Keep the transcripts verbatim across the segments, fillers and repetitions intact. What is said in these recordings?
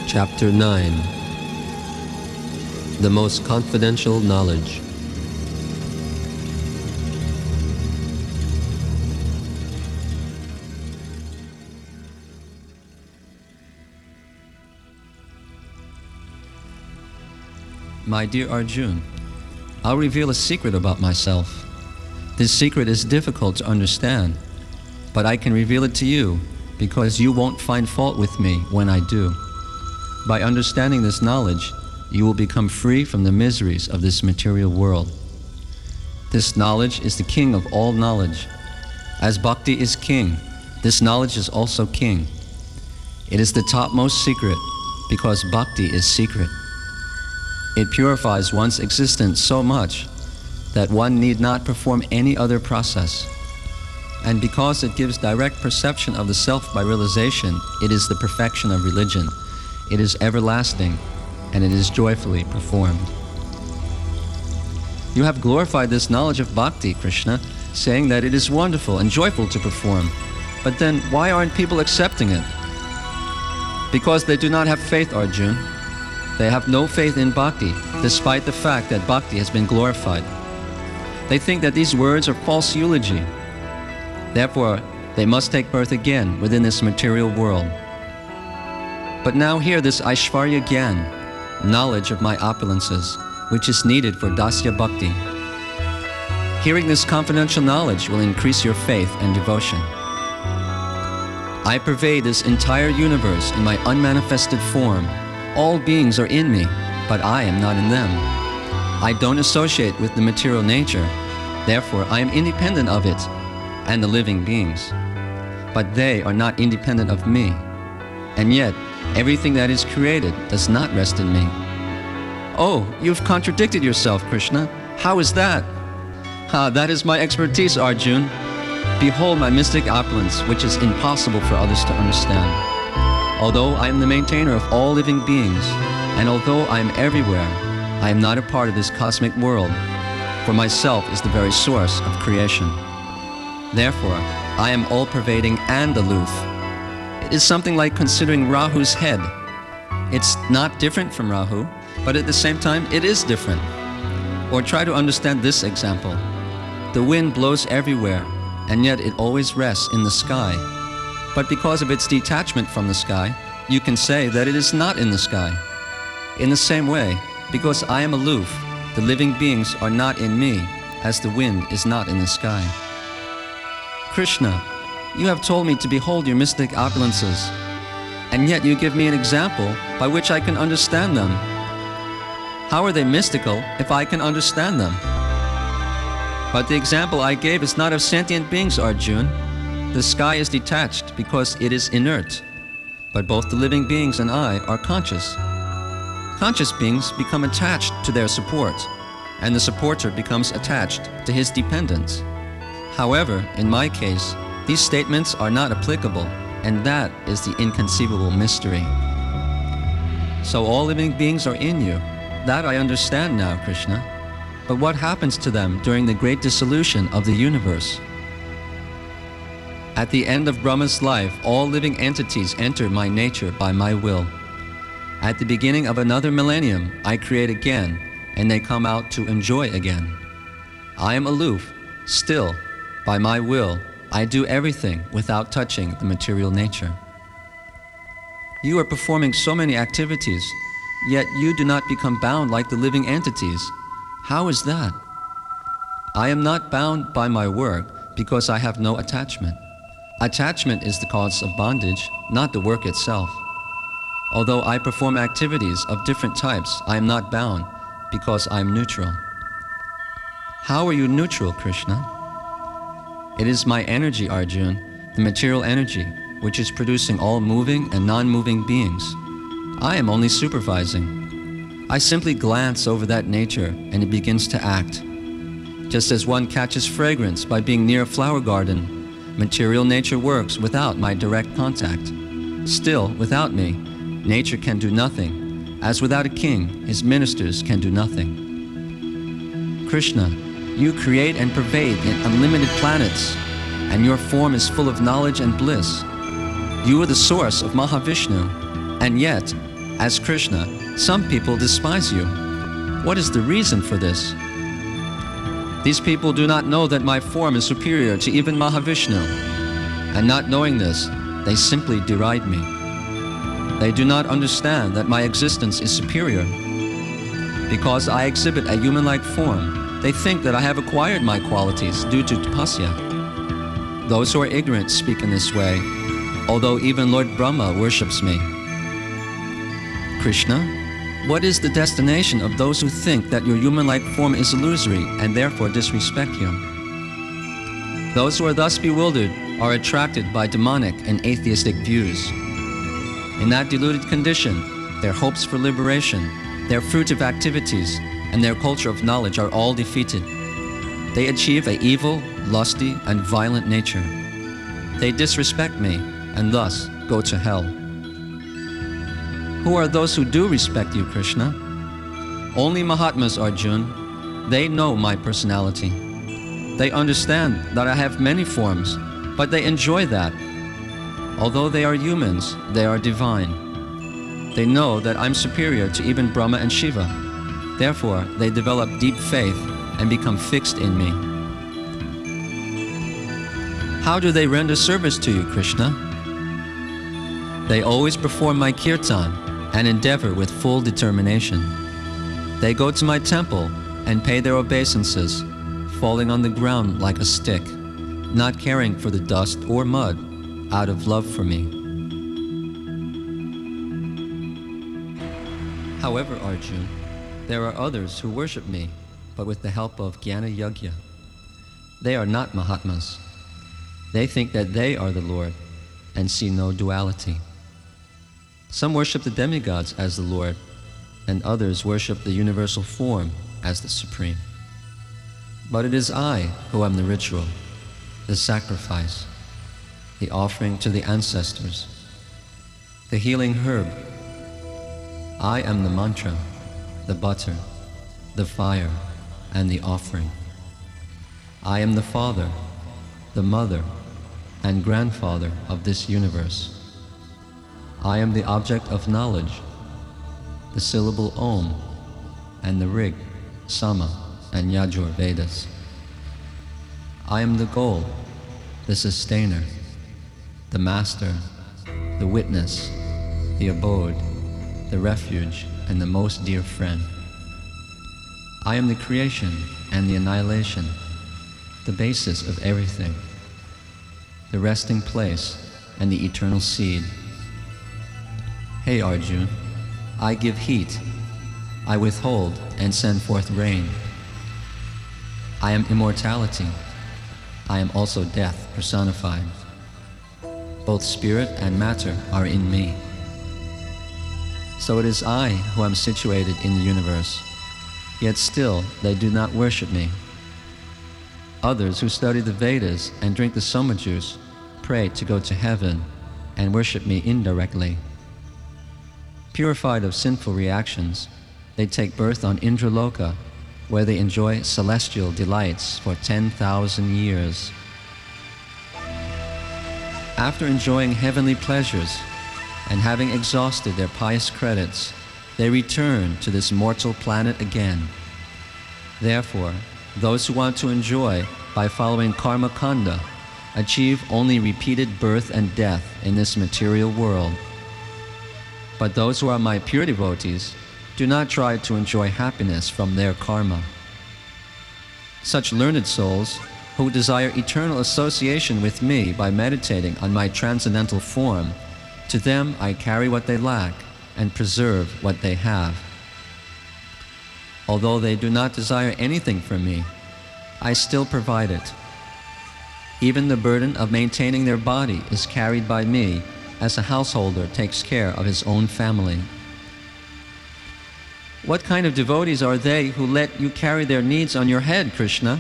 Chapter nine. The Most Confidential Knowledge. My dear Arjun, I'll reveal a secret about myself. This secret is difficult to understand, but I can reveal it to you because you won't find fault with me when I do. By understanding this knowledge, you will become free from the miseries of this material world. This knowledge is the king of all knowledge. As Bhakti is king, this knowledge is also king. It is the topmost secret because Bhakti is secret. It purifies one's existence so much that one need not perform any other process. And because it gives direct perception of the self by realization, it is the perfection of religion. It is everlasting, and it is joyfully performed. You have glorified this knowledge of Bhakti, Krishna, saying that it is wonderful and joyful to perform. But then, why aren't people accepting it? Because they do not have faith, Arjun. They have no faith in Bhakti, despite the fact that Bhakti has been glorified. They think that these words are false eulogy. Therefore, they must take birth again within this material world. But now hear this Aishvarya Gyan, knowledge of my opulences, which is needed for Dasya Bhakti. Hearing this confidential knowledge will increase your faith and devotion. I pervade this entire universe in my unmanifested form. All beings are in me, but I am not in them. I don't associate with the material nature, therefore I am independent of it and the living beings. But they are not independent of me, and yet everything that is created does not rest in me. Oh, you've contradicted yourself, Krishna. How is that? Ah, that is my expertise, Arjun. Behold my mystic opulence, which is impossible for others to understand. Although I am the maintainer of all living beings, and although I am everywhere, I am not a part of this cosmic world, for myself is the very source of creation. Therefore, I am all-pervading and aloof. It is something like considering Rahu's head. It's not different from Rahu, but at the same time, it is different. Or try to understand this example. The wind blows everywhere, and yet it always rests in the sky. But because of its detachment from the sky, you can say that it is not in the sky. In the same way, because I am aloof, the living beings are not in me, as the wind is not in the sky. Krishna, you have told me to behold your mystic opulences, and yet you give me an example by which I can understand them. How are they mystical if I can understand them? But the example I gave is not of sentient beings, Arjun. The sky is detached because it is inert, but both the living beings and I are conscious. Conscious beings become attached to their support, and the supporter becomes attached to his dependence. However, in my case, these statements are not applicable, and that is the inconceivable mystery. So all living beings are in you. That I understand now, Krishna. But what happens to them during the great dissolution of the universe? At the end of Brahma's life, all living entities enter my nature by my will. At the beginning of another millennium, I create again, and they come out to enjoy again. I am aloof. Still, by my will, I do everything without touching the material nature. You are performing so many activities, yet you do not become bound like the living entities. How is that? I am not bound by my work because I have no attachment. Attachment is the cause of bondage, not the work itself. Although I perform activities of different types, I am not bound because I am neutral. How are you neutral, Krishna? It is my energy, Arjun, the material energy, which is producing all moving and non-moving beings. I am only supervising. I simply glance over that nature and it begins to act. Just as one catches fragrance by being near a flower garden, material nature works without my direct contact. Still, without me, nature can do nothing, as without a king, his ministers can do nothing. Krishna, you create and pervade in unlimited planets, and your form is full of knowledge and bliss. You are the source of Mahavishnu, and yet As Krishna, some people despise you. What is the reason for this? These people do not know that my form is superior to even Mahavishnu, and not knowing this, they simply deride me. They do not understand that my existence is superior. Because I exhibit a human-like form, they think that I have acquired my qualities due to tapasya. Those who are ignorant speak in this way, although even Lord Brahma worships me. Krishna, what is the destination of those who think that your human-like form is illusory and therefore disrespect you? Those who are thus bewildered are attracted by demonic and atheistic views. In that deluded condition, their hopes for liberation, their fruitive activities, and their culture of knowledge are all defeated. They achieve an evil, lusty, and violent nature. They disrespect me and thus go to hell. Who are those who do respect you, Krishna? Only Mahatmas, Arjun. They know my personality. They understand that I have many forms, but they enjoy that. Although they are humans, they are divine. They know that I'm superior to even Brahma and Shiva. Therefore, they develop deep faith and become fixed in me. How do they render service to you, Krishna? They always perform my kirtan and endeavor with full determination. They go to my temple and pay their obeisances, falling on the ground like a stick, not caring for the dust or mud, out of love for me. However, Arjun, there are others who worship me, but with the help of Jnana Yajna. They are not Mahatmas. They think that they are the Lord and see no duality. Some worship the demigods as the Lord, and others worship the universal form as the Supreme. But it is I who am the ritual, the sacrifice, the offering to the ancestors, the healing herb. I am the mantra, the butter, the fire, and the offering. I am the father, the mother, and grandfather of this universe. I am the object of knowledge, the syllable Om, and the Rig, Sama, and Yajur Vedas. I am the goal, the sustainer, the master, the witness, the abode, the refuge, and the most dear friend. I am the creation and the annihilation, the basis of everything, the resting place and the eternal seed. Hey Arjun, I give heat, I withhold and send forth rain. I am immortality, I am also death personified. Both spirit and matter are in me. So it is I who am situated in the universe, yet still they do not worship me. Others who study the Vedas and drink the Soma juice pray to go to heaven and worship me indirectly. Purified of sinful reactions, they take birth on Indraloka, where they enjoy celestial delights for ten thousand years. After enjoying heavenly pleasures and having exhausted their pious credits, they return to this mortal planet again. Therefore, those who want to enjoy by following karma kanda achieve only repeated birth and death in this material world. But those who are my pure devotees do not try to enjoy happiness from their karma. Such learned souls who desire eternal association with me by meditating on my transcendental form, to them I carry what they lack and preserve what they have. Although they do not desire anything from me, I still provide it. Even the burden of maintaining their body is carried by me, as a householder takes care of his own family. What kind of devotees are they who let you carry their needs on your head, Krishna?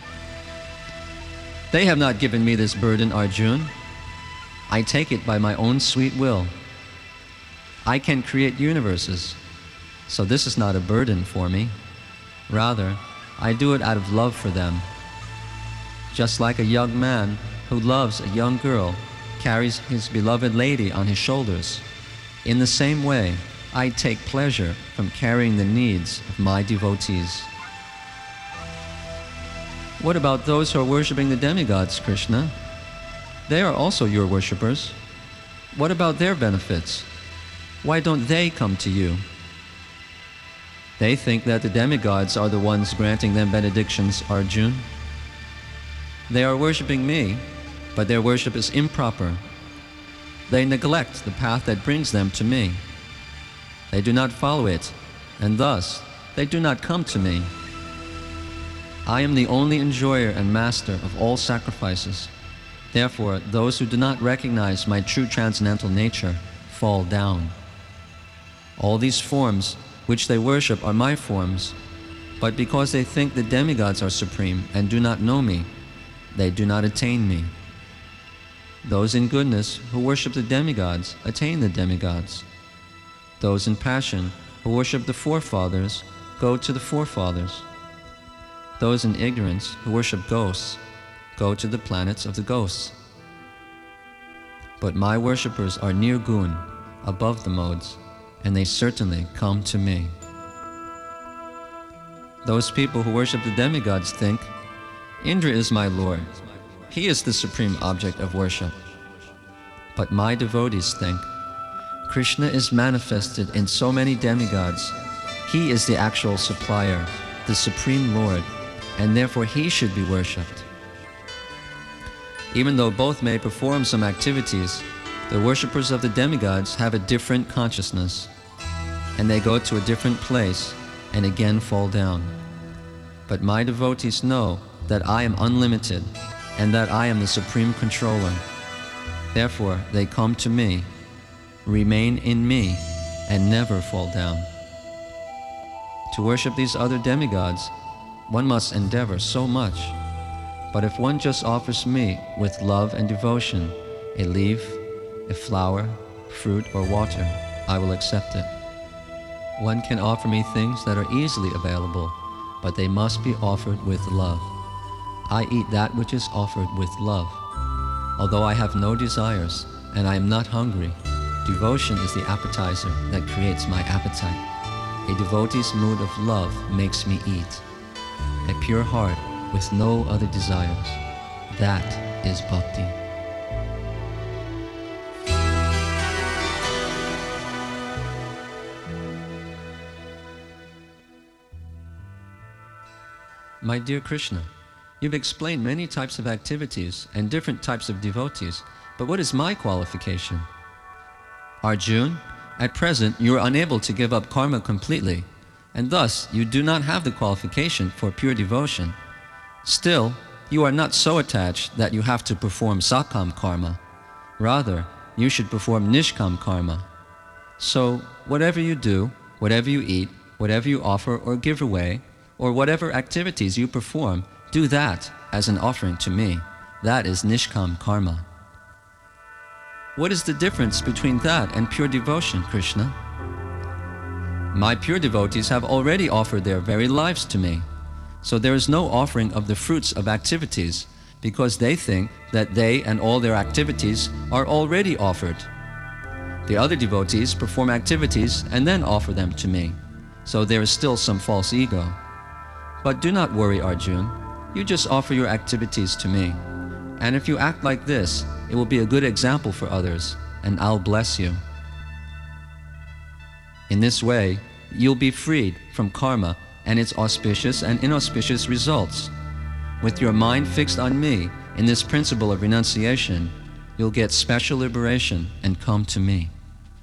They have not given me this burden, Arjun. I take it by my own sweet will. I can create universes, so this is not a burden for me. Rather, I do it out of love for them. Just like a young man who loves a young girl carries his beloved lady on his shoulders, in the same way, I take pleasure from carrying the needs of my devotees. What about those who are worshipping the demigods, Krishna? They are also your worshippers. What about their benefits? Why don't they come to you? They think that the demigods are the ones granting them benedictions, Arjun. They are worshipping me, but their worship is improper. They neglect the path that brings them to me. They do not follow it, and thus they do not come to me. I am the only enjoyer and master of all sacrifices. Therefore, those who do not recognize my true transcendental nature fall down. All these forms which they worship are my forms, but because they think the demigods are supreme and do not know me, they do not attain me. Those in goodness who worship the demigods attain the demigods. Those in passion who worship the forefathers go to the forefathers. Those in ignorance who worship ghosts go to the planets of the ghosts. But my worshippers are nirgun, above the modes, and they certainly come to me. Those people who worship the demigods think, Indra is my Lord. He is the supreme object of worship. But my devotees think, Krishna is manifested in so many demigods. He is the actual supplier, the Supreme Lord, and therefore he should be worshipped. Even though both may perform some activities, the worshippers of the demigods have a different consciousness, and they go to a different place and again fall down. But my devotees know that I am unlimited and that I am the Supreme Controller. Therefore, they come to me, remain in me, and never fall down. To worship these other demigods, one must endeavor so much. But if one just offers me with love and devotion a leaf, a flower, fruit, or water, I will accept it. One can offer me things that are easily available, but they must be offered with love. I eat that which is offered with love. Although I have no desires and I am not hungry, devotion is the appetizer that creates my appetite. A devotee's mood of love makes me eat. A pure heart with no other desires. That is bhakti. My dear Krishna, you've explained many types of activities and different types of devotees, but what is my qualification? Arjun, at present you are unable to give up karma completely, and thus you do not have the qualification for pure devotion. Still, you are not so attached that you have to perform sakam karma. Rather, you should perform nishkam karma. So, whatever you do, whatever you eat, whatever you offer or give away, or whatever activities you perform, do that as an offering to me. That is nishkam karma. What is the difference between that and pure devotion, Krishna? My pure devotees have already offered their very lives to me. So there is no offering of the fruits of activities, because they think that they and all their activities are already offered. The other devotees perform activities and then offer them to me. So there is still some false ego. But do not worry, Arjun. You just offer your activities to me. And if you act like this, it will be a good example for others, and I'll bless you. In this way, you'll be freed from karma and its auspicious and inauspicious results. With your mind fixed on me in this principle of renunciation, you'll get special liberation and come to me.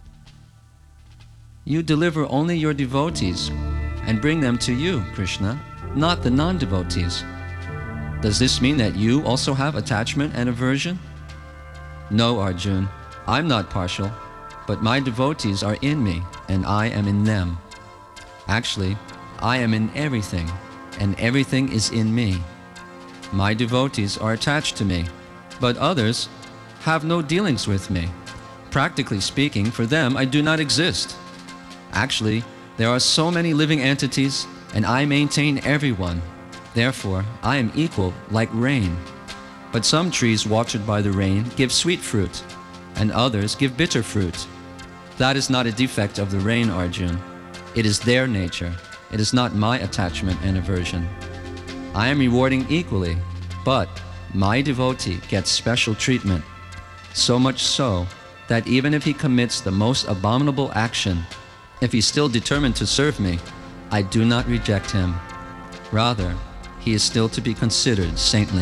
You deliver only your devotees and bring them to you, Krishna, not the non-devotees. Does this mean that you also have attachment and aversion? No, Arjun, I'm not partial, but my devotees are in me and I am in them. Actually, I am in everything, and everything is in me. My devotees are attached to me, but others have no dealings with me. Practically speaking, for them I do not exist. Actually, there are so many living entities, and I maintain everyone. Therefore, I am equal like rain. But some trees watered by the rain give sweet fruit, and others give bitter fruit. That is not a defect of the rain, Arjun. It is their nature. It is not my attachment and aversion. I am rewarding equally, but my devotee gets special treatment. So much so that even if he commits the most abominable action, if he's still determined to serve me, I do not reject him. Rather, he is still to be considered saintly.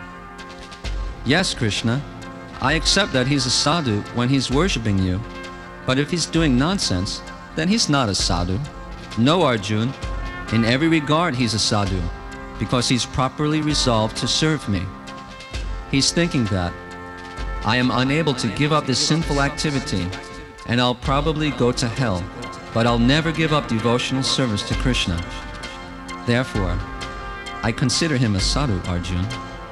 Yes, Krishna, I accept that he's a sadhu when he's worshipping you, but if he's doing nonsense, then he's not a sadhu. No, Arjun, in every regard he's a sadhu, because he's properly resolved to serve me. He's thinking that I am unable to give up this sinful activity, and I'll probably go to hell, but I'll never give up devotional service to Krishna. Therefore, I consider him a sadhu, Arjun.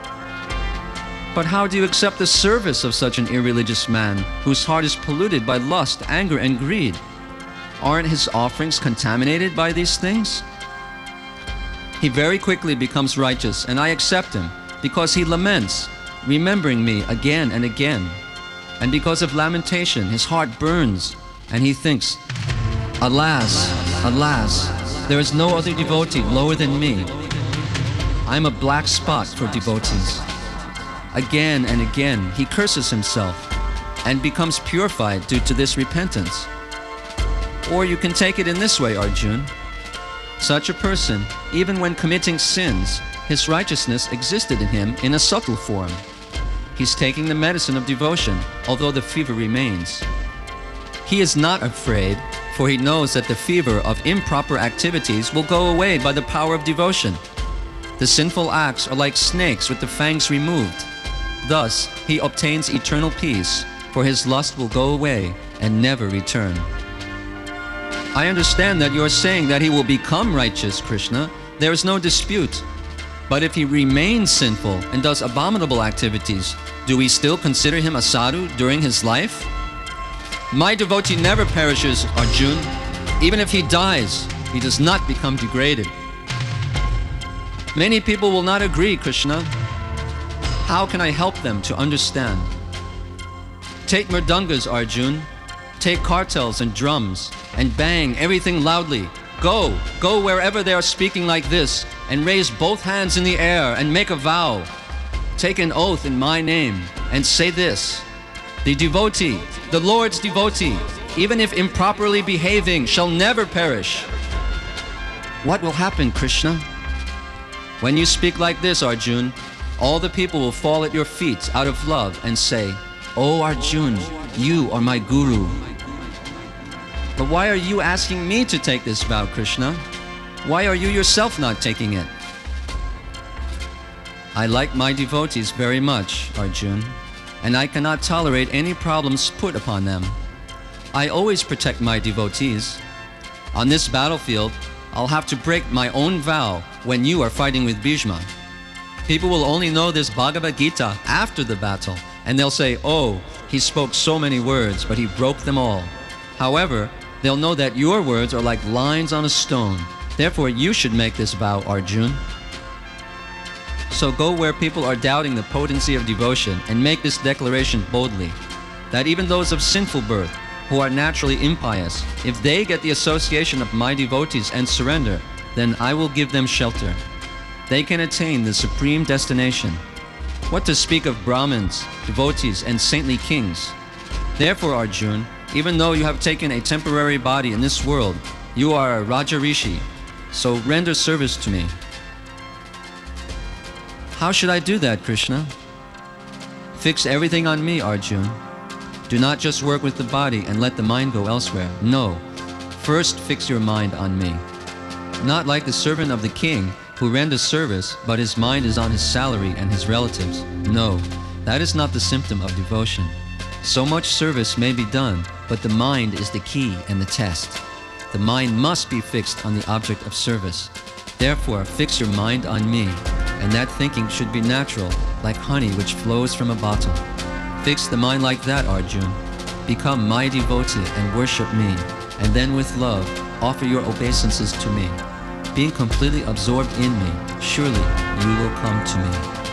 But how do you accept the service of such an irreligious man whose heart is polluted by lust, anger, and greed? Aren't his offerings contaminated by these things? He very quickly becomes righteous, and I accept him because he laments, remembering me again and again. And because of lamentation, his heart burns, and he thinks, Alas, alas, there is no other devotee lower than me. I am a black spot for devotees. Again and again, he curses himself and becomes purified due to this repentance. Or you can take it in this way, Arjun. Such a person, even when committing sins, his righteousness existed in him in a subtle form. He's taking the medicine of devotion, although the fever remains. He is not afraid, for he knows that the fever of improper activities will go away by the power of devotion. The sinful acts are like snakes with the fangs removed. Thus, he obtains eternal peace, for his lust will go away and never return. I understand that you are saying that he will become righteous, Krishna. There is no dispute. But if he remains sinful and does abominable activities, do we still consider him a sadhu during his life? My devotee never perishes, Arjun. Even if he dies, he does not become degraded. Many people will not agree, Krishna. How can I help them to understand? Take mridangas, Arjun. Take kartals and drums, and bang everything loudly. Go, go wherever they are speaking like this, and raise both hands in the air and make a vow. Take an oath in my name, and say this: the devotee, the Lord's devotee, even if improperly behaving, shall never perish. What will happen, Krishna? When you speak like this, Arjun, all the people will fall at your feet out of love and say, "Oh Arjun, you are my guru." But why are you asking me to take this vow, Krishna? Why are you yourself not taking it? I like my devotees very much, Arjun, and I cannot tolerate any problems put upon them. I always protect my devotees. On this battlefield, I'll have to break my own vow when you are fighting with Bhishma. People will only know this Bhagavad Gita after the battle, and they'll say, "Oh, he spoke so many words, but he broke them all." However, they'll know that your words are like lines on a stone. Therefore, you should make this vow, Arjun. So go where people are doubting the potency of devotion and make this declaration boldly, that even those of sinful birth, who are naturally impious, if they get the association of my devotees and surrender, then I will give them shelter. They can attain the supreme destination. What to speak of Brahmins, devotees, and saintly kings? Therefore, Arjun, even though you have taken a temporary body in this world, you are a Raja Rishi, so render service to me. How should I do that, Krishna? Fix everything on me, Arjun. Do not just work with the body and let the mind go elsewhere. No, first fix your mind on me. Not like the servant of the king who renders service, but his mind is on his salary and his relatives. No, that is not the symptom of devotion. So much service may be done, but the mind is the key and the test. The mind must be fixed on the object of service. Therefore, fix your mind on me, and that thinking should be natural, like honey which flows from a bottle. Fix the mind like that, Arjun. Become my devotee and worship me, and then with love, offer your obeisances to me. Being completely absorbed in me, surely you will come to me.